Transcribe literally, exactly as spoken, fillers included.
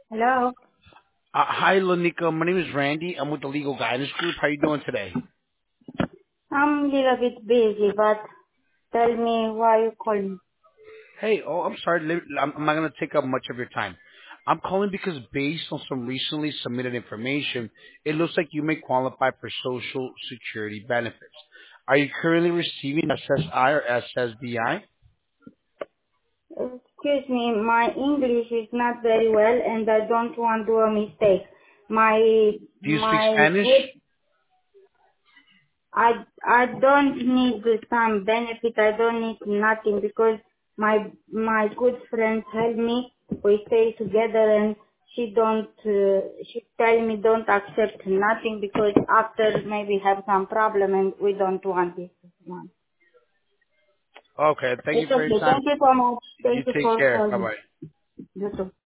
Hello. Uh, hi, Lanika. My name is Randy. I'm with the Legal Guidance Group. How you doing today? I'm a little bit busy, but tell me why you call me. Hey, oh, I'm sorry. li- I'm I'm not going to take up much of your time. I'm calling because based on some recently submitted information, it looks like you may qualify for Social Security benefits. Are you currently receiving S S I or S S B I? Excuse me, my English is not very well, and I don't want to do a mistake. My Do you speak my Spanish? good, I I don't need some benefit. I don't need nothing because my my good friends help me. We stay together, and she don't. Uh, she tell me don't accept nothing because after maybe have some problem, and we don't want this one. Okay. Thank you It's for your okay. time. Thank you so much. You Thank you take for care. calling. Bye-bye. You too.